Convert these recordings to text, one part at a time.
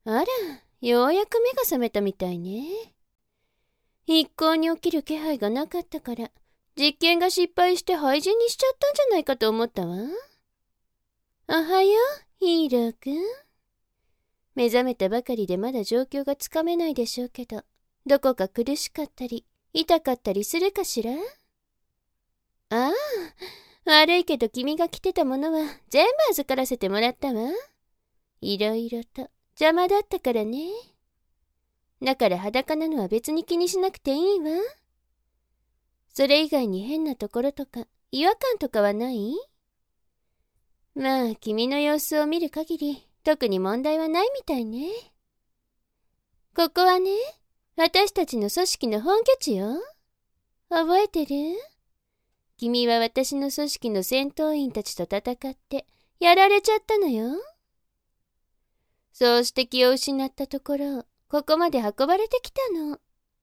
あら、ようやく目が覚めたみたいね。一向に起きる気配がなかったから、実験が失敗して廃人にしちゃったんじゃないかと思ったわ。おはよう、ヒーローくん。目覚めたばかりでまだ状況がつかめないでしょうけど、どこか苦しかったり、痛かったりするかしら？ああ、悪いけど君が着てたものは全部預からせてもらったわ。いろいろと邪魔だったからね。だから裸なのは別に気にしなくていいわ。それ以外に変なところとか違和感とかはない？まあ君の様子を見る限り特に問題はないみたいね。ここはね、私たちの組織の本拠地よ。覚えてる？君は私の組織の戦闘員たちと戦ってやられちゃったのよ。そうして気を失ったところ、ここまで運ばれてきたの。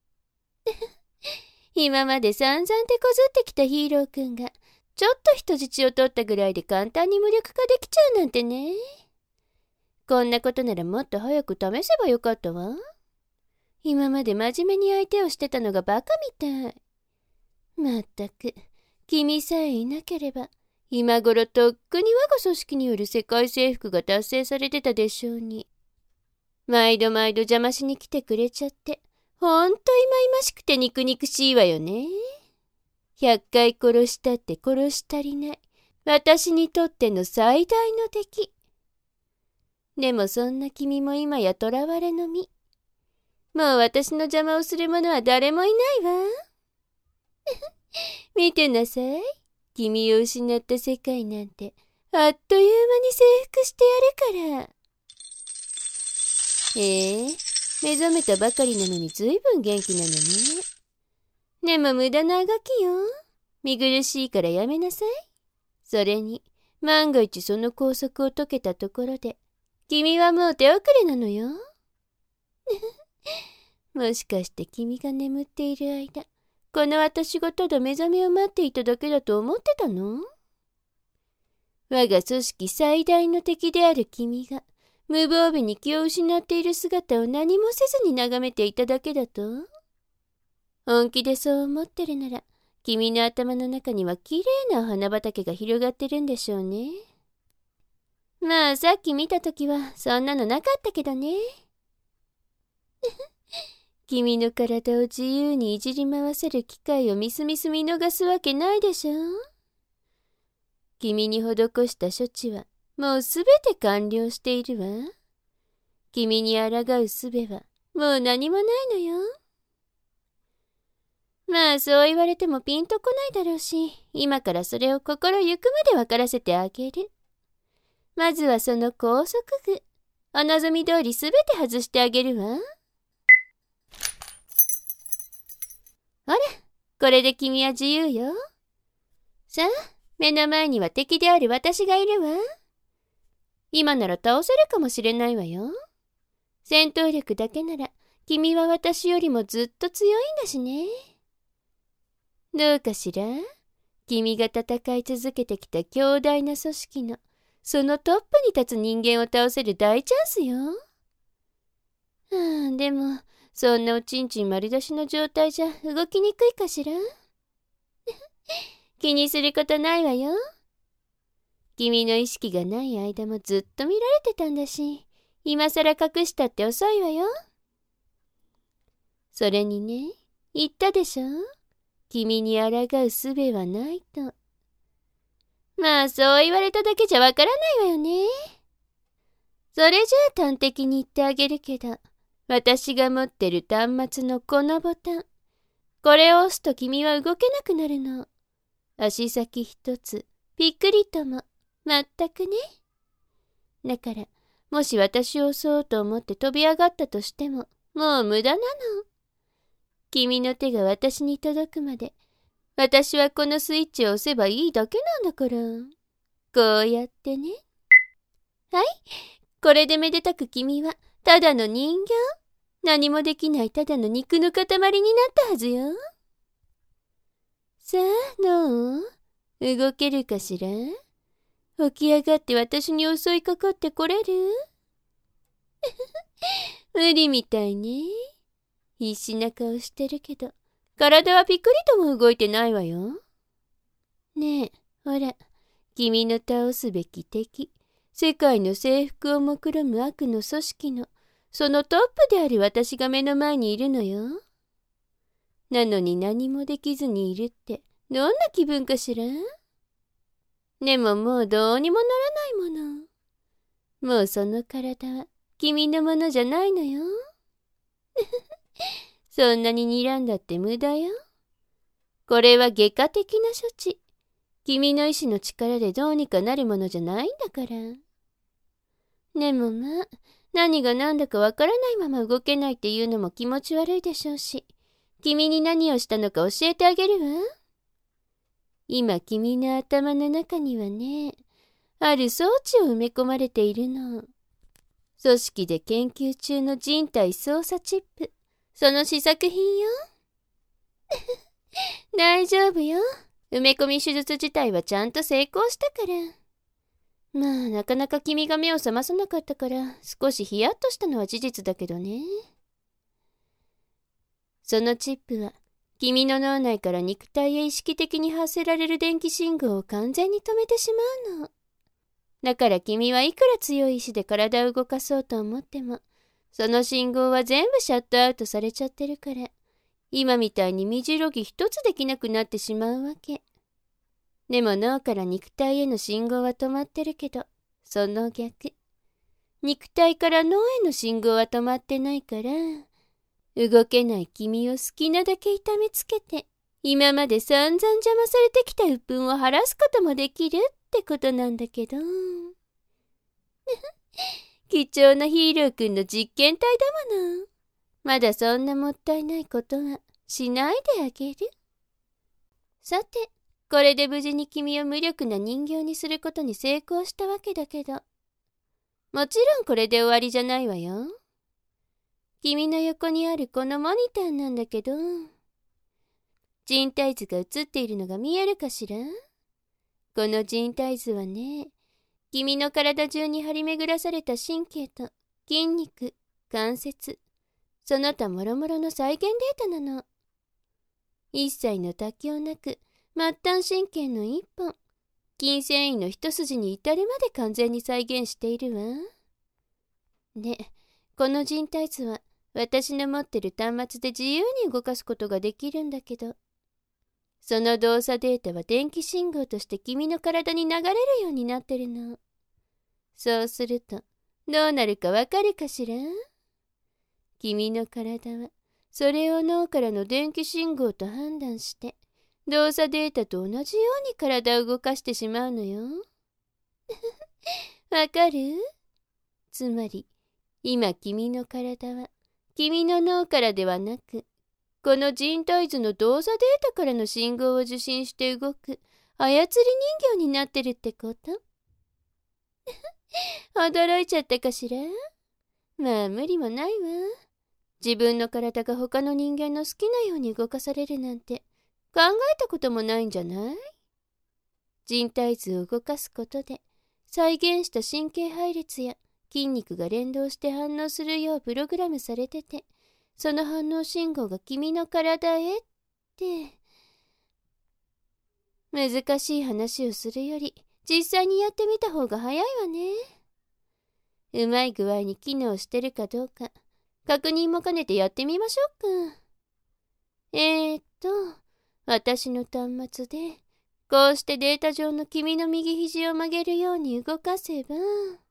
今まで散々手こずってきたヒーローくんがちょっと人質を取ったぐらいで簡単に無力化できちゃうなんてね。こんなことならもっと早く試せばよかったわ。今まで真面目に相手をしてたのがバカみたい。まったく、君さえいなければ今頃とっくに我が組織による世界征服が達成されてたでしょうに。毎度毎度邪魔しに来てくれちゃってほんといまいましくて肉々しいわよね。100回殺したって殺し足りない私にとっての最大の敵。でもそんな君も今や囚われの身。もう私の邪魔をする者は誰もいないわ。見てなさい。君を失った世界なんてあっという間に征服してやるから。目覚めたばかりなのにずいぶん元気なのね。でも無駄なあがきよ。見苦しいからやめなさい。それに万が一その拘束を解けたところで君はもう手遅れなのよ。もしかして君が眠っている間、この私がただ目覚めを待っていただけだと思ってたの？我が組織最大の敵である君が無防備に気を失っている姿を何もせずに眺めていただけだと？本気でそう思ってるなら、君の頭の中には綺麗なお花畑が広がってるんでしょうね。まあさっき見たときはそんなのなかったけどね。君の体を自由にいじり回せる機会をみすみす見逃すわけないでしょ。君に施した処置はもうすべて完了しているわ。君に抗う術はもう何もないのよ。まあそう言われてもピンとこないだろうし、今からそれを心ゆくまで分からせてあげる。まずはその拘束具、お望み通りすべて外してあげるわ。ほら、これで君は自由よ。さあ、目の前には敵である私がいるわ。今なら倒せるかもしれないわよ。戦闘力だけなら君は私よりもずっと強いんだしね。どうかしら？君が戦い続けてきた強大な組織のそのトップに立つ人間を倒せる大チャンスよ。でもそんなおちんちん丸出しの状態じゃ動きにくいかしら？気にすることないわよ。君の意識がない間もずっと見られてたんだし、今さら隠したって遅いわよ。それにね、言ったでしょ？君に抗う術はないと。まあそう言われただけじゃわからないわよね。それじゃあ端的に言ってあげるけど、私が持ってる端末のこのボタン、これを押すと君は動けなくなるの。足先一つぴっくりとも、まったくね。だからもし私を襲おうと思って飛び上がったとしてももう無駄なの。君の手が私に届くまで私はこのスイッチを押せばいいだけなんだから。こうやってね。はい、これでめでたく君はただの人形、何もできないただの肉の塊になったはずよ。さあどう？動けるかしら？起き上がって私に襲いかかってこれる？ 無理みたいね。必死な顔してるけど、体はピクリとも動いてないわよ。ねえ、ほら、君の倒すべき敵、世界の征服を目論む悪の組織の、そのトップである私が目の前にいるのよ。なのに何もできずにいるって、どんな気分かしら？でももうどうにもならないもの。もうその体は君のものじゃないのよ。そんなに睨んだって無駄よ。これは外科的な処置。君の意志の力でどうにかなるものじゃないんだから。でもまあ、何が何だかわからないまま動けないっていうのも気持ち悪いでしょうし、君に何をしたのか教えてあげるわ。今君の頭の中にはね、ある装置を埋め込まれているの。組織で研究中の人体操作チップ。その試作品よ。大丈夫よ。埋め込み手術自体はちゃんと成功したから。まあ、なかなか君が目を覚まさなかったから、少しヒヤッとしたのは事実だけどね。そのチップは、君の脳内から肉体へ意識的に発せられる電気信号を完全に止めてしまうの。だから君はいくら強い意志で体を動かそうと思っても、その信号は全部シャットアウトされちゃってるから、今みたいに身じろぎ一つできなくなってしまうわけ。でも脳から肉体への信号は止まってるけど、その逆。肉体から脳への信号は止まってないから、動けない君を好きなだけ痛めつけて、今まで散々邪魔されてきた鬱憤を晴らすこともできるってことなんだけど。貴重なヒーローくんの実験体だもの。まだそんなもったいないことはしないであげる。さて、これで無事に君を無力な人形にすることに成功したわけだけど、もちろんこれで終わりじゃないわよ。君の横にあるこのモニターなんだけど、人体図が映っているのが見えるかしら？この人体図はね、君の体中に張り巡らされた神経と筋肉、関節、その他もろもろの再現データなの。一切の妥協なく、末端神経の一本、筋繊維の一筋に至るまで完全に再現しているわ。で、この人体図は私の持ってる端末で自由に動かすことができるんだけど、その動作データは電気信号として君の体に流れるようになってるの。そうすると、どうなるかわかるかしら？君の体は、それを脳からの電気信号と判断して、動作データと同じように体を動かしてしまうのよ。わかる？つまり、今君の体は、君の脳からではなく、この人体図の動作データからの信号を受信して動く操り人形になってるってこと？驚いちゃったかしら？まあ無理もないわ。自分の体が他の人間の好きなように動かされるなんて考えたこともないんじゃない？人体図を動かすことで再現した神経配列や筋肉が連動して反応するようプログラムされてて、その反応信号が君の体へって。難しい話をするより実際にやってみた方が早いわね。うまい具合に機能してるかどうか確認も兼ねてやってみましょうか。私の端末でこうしてデータ上の君の右肘を曲げるように動かせば、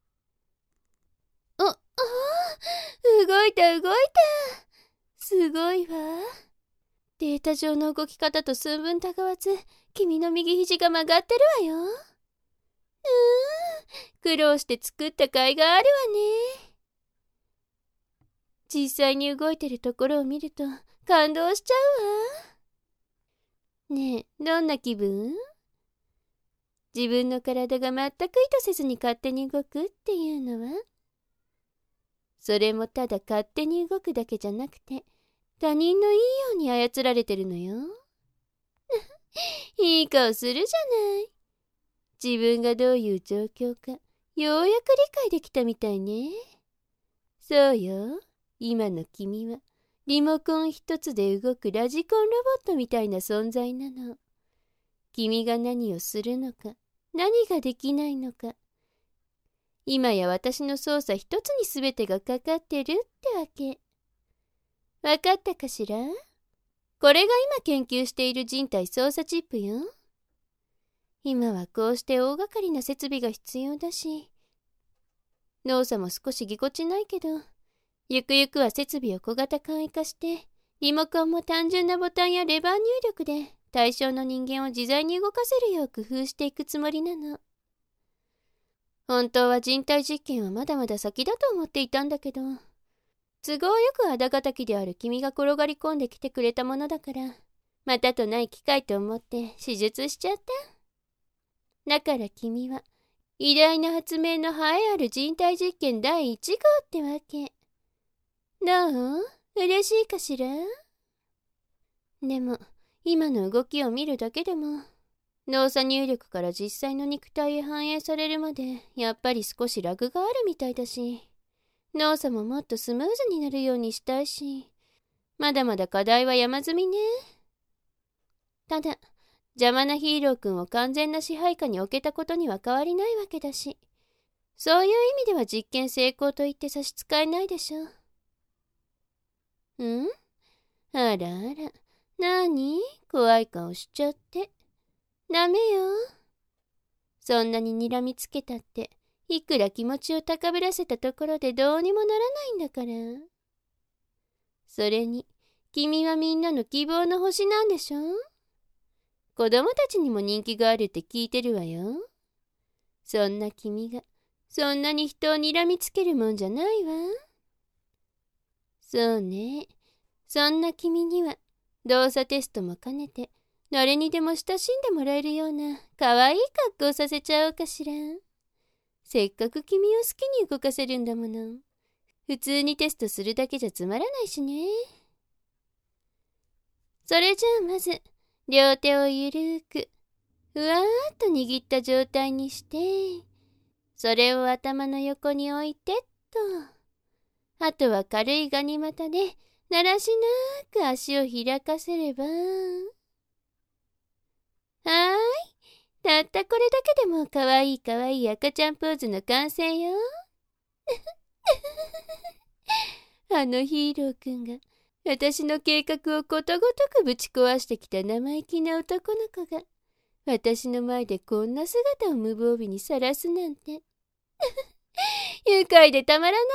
動いた。すごいわ。データ上の動き方と寸分たがわず、君の右肘が曲がってるわよ。苦労して作った甲斐があるわね。実際に動いてるところを見ると感動しちゃうわ。ねえ、どんな気分？自分の体が全く意図せずに勝手に動くっていうのは？それもただ勝手に動くだけじゃなくて、他人のいいように操られてるのよ。いい顔するじゃない。自分がどういう状況か、ようやく理解できたみたいね。そうよ。 今の君はリモコン一つで動くラジコンロボットみたいな存在なの。君が何をするのか、何ができないのか。今や私の操作一つに全てがかかってるってわけ。わかったかしら？これが今研究している人体操作チップよ。今はこうして大掛かりな設備が必要だし、動作も少しぎこちないけど、ゆくゆくは設備を小型簡易化して、リモコンも単純なボタンやレバー入力で対象の人間を自在に動かせるよう工夫していくつもりなの。本当は人体実験はまだまだ先だと思っていたんだけど、都合よく仇敵である君が転がり込んできてくれたものだから、またとない機会と思って手術しちゃった。だから君は、偉大な発明の栄えある人体実験第1号ってわけ。どう？嬉しいかしら？でも、今の動きを見るだけでも、動作入力から実際の肉体へ反映されるまで、やっぱり少しラグがあるみたいだし、動作ももっとスムーズになるようにしたいし、まだまだ課題は山積みね。ただ、邪魔なヒーロー君を完全な支配下に置けたことには変わりないわけだし、そういう意味では実験成功と言って差し支えないでしょう。ん？あらあら、なに？怖い顔しちゃって。ダメよ。そんなに睨みつけたって、いくら気持ちを高ぶらせたところでどうにもならないんだから。それに、君はみんなの希望の星なんでしょ？子供たちにも人気があるって聞いてるわよ。そんな君が、そんなに人を睨みつけるもんじゃないわ。そうね。そんな君には、動作テストも兼ねて、誰にでも親しんでもらえるような、かわいい格好させちゃおうかしら。せっかく君を好きに動かせるんだもの。普通にテストするだけじゃつまらないしね。それじゃあまず、両手をゆるく、ふわーっと握った状態にして、それを頭の横に置いてっと。あとは軽いガニ股で、だらしなく足を開かせれば。はーい。たったこれだけでもかわいいかわいい赤ちゃんポーズの完成よ。あのヒーローくんが、私の計画をことごとくぶち壊してきた生意気な男の子が、私の前でこんな姿を無防備にさらすなんて。愉快でたまらない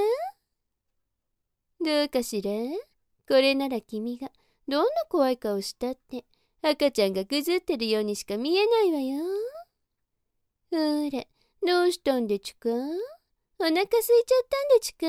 わ。どうかしら？これなら君がどんな怖い顔したって赤ちゃんがぐずってるようにしか見えないわよ。ほら、どうしたんでちゅか？お腹空いちゃったんでちゅか？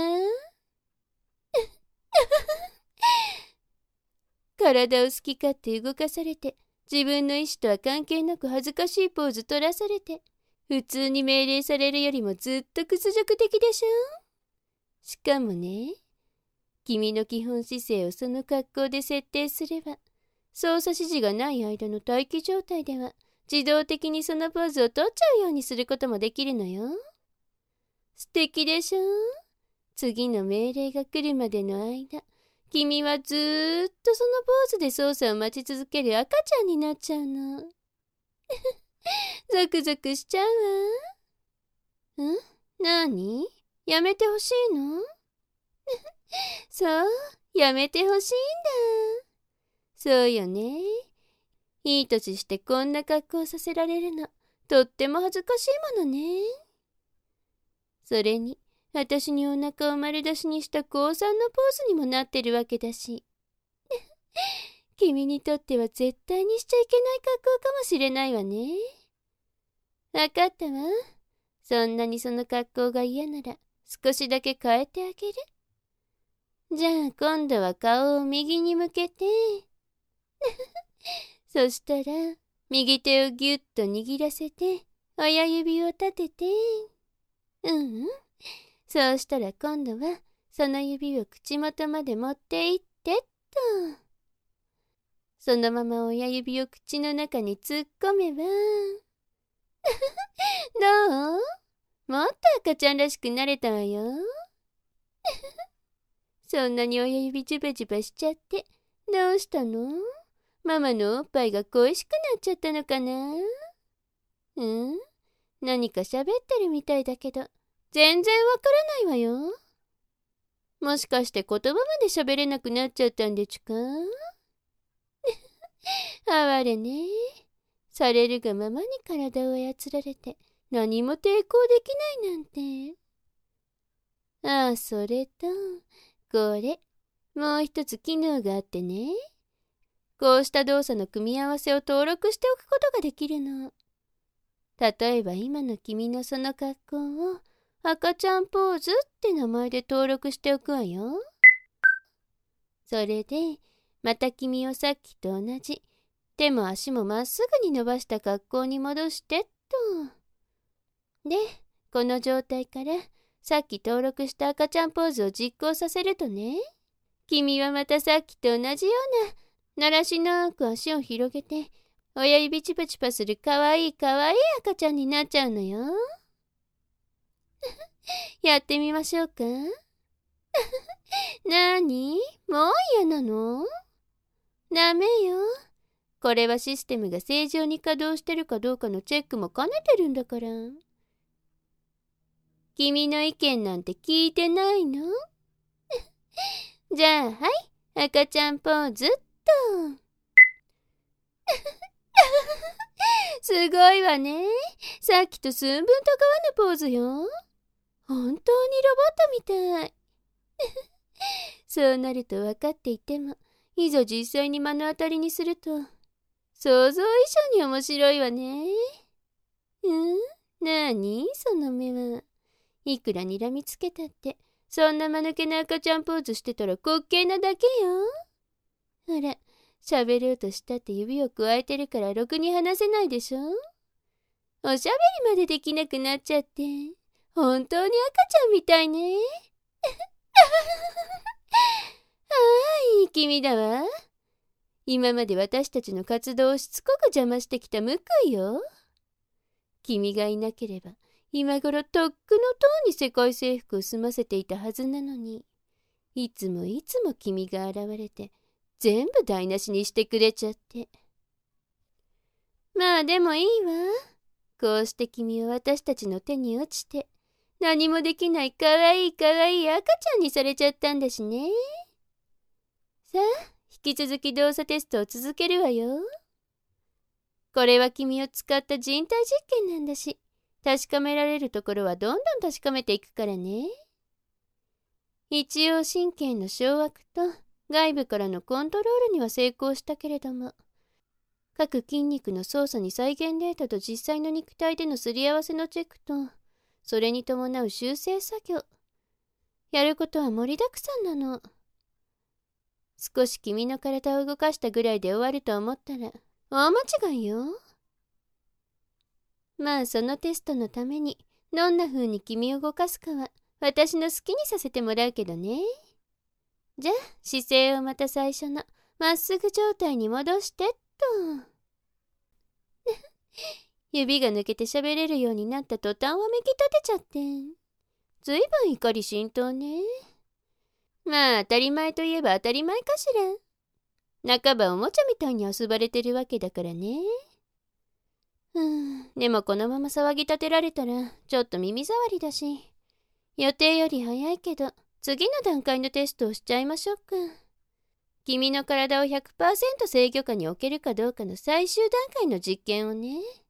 体を好き勝手動かされて、自分の意志とは関係なく恥ずかしいポーズ取らされて、普通に命令されるよりもずっと屈辱的でしょ？しかもね、君の基本姿勢をその格好で設定すれば、操作指示がない間の待機状態では、自動的にそのポーズを取っちゃうようにすることもできるのよ。素敵でしょ？次の命令が来るまでの間、君はずーっとそのポーズで操作を待ち続ける赤ちゃんになっちゃうの。ゾクゾクしちゃうわ。なに？やめてほしいの？そう、やめてほしいんだ。そうよね。いい年してこんな格好させられるの、とっても恥ずかしいものね。それに、私にお腹を丸出しにした高3のポーズにもなってるわけだし。君にとっては絶対にしちゃいけない格好かもしれないわね。わかったわ。そんなにその格好が嫌なら少しだけ変えてあげる。じゃあ今度は顔を右に向けて。そしたら右手をぎゅっと握らせて親指を立てて。そうしたら今度はその指を口元まで持っていってっと。そのまま親指を口の中に突っ込めば。どう？もっと赤ちゃんらしくなれたわよ。 そんなに親指ジュバジュバしちゃって、どうしたの？ママのおっぱいが恋しくなっちゃったのかな？何か喋ってるみたいだけど、全然わからないわよ。もしかして言葉まで喋れなくなっちゃったんでちゅか？哀れね。されるがままに体を操られて、何も抵抗できないなんて。ああ、それと、これ、もう一つ機能があってね。こうした動作の組み合わせを登録しておくことができるの。例えば今の君のその格好を赤ちゃんポーズって名前で登録しておくわよ。それで、また君をさっきと同じ、手も足もまっすぐに伸ばした格好に戻してっと。で、この状態からさっき登録した赤ちゃんポーズを実行させるとね、君はまたさっきと同じような、ならしなく足を広げて、親指チパチパするかわいい赤ちゃんになっちゃうのよ。やってみましょうか。なに？もう嫌なの？ダメよ。これはシステムが正常に稼働してるかどうかのチェックも兼ねてるんだから。君の意見なんて聞いてないの？じゃあ、はい、赤ちゃんポーズっと。すごいわね。さっきと寸分たがわぬポーズよ。本当にロボットみたい。そうなると分かっていても、いざ実際に目の当たりにすると、想像以上に面白いわね。なにその目は。いくら睨みつけたって、そんな間抜けな赤ちゃんポーズしてたら滑稽なだけよ。ほら、喋ろうとしたって指をくわえてるからろくに話せないでしょ。おしゃべりまでできなくなっちゃって、本当に赤ちゃんみたいね。いい君だわ。今まで私たちの活動をしつこく邪魔してきた報いよ。君がいなければ、今頃とっくのとうに世界征服を済ませていたはずなのに、いつも君が現れて、全部台無しにしてくれちゃって。まあでもいいわ。こうして君は私たちの手に落ちて、何もできないかわいい赤ちゃんにされちゃったんだしね。さあ、引き続き動作テストを続けるわよ。これは君を使った人体実験なんだし、確かめられるところはどんどん確かめていくからね。一応神経の掌握と外部からのコントロールには成功したけれども、各筋肉の操作に再現データと実際の肉体でのすり合わせのチェックと、それに伴う修正作業。やることは盛りだくさんなの。少し君の体を動かしたぐらいで終わると思ったら、大間違いよ。まあそのテストのために、どんな風に君を動かすかは、私の好きにさせてもらうけどね。じゃあ、姿勢をまた最初の、まっすぐ状態に戻してっと。指が抜けて喋れるようになった途端はめき立てちゃって。ずいぶん怒り心頭ね。まあ当たり前といえば当たり前かしら。半ばおもちゃみたいに遊ばれてるわけだからね。でもこのまま騒ぎ立てられたらちょっと耳障りだし、予定より早いけど次の段階のテストをしちゃいましょうか。君の体を 100% 制御下に置けるかどうかの最終段階の実験をね。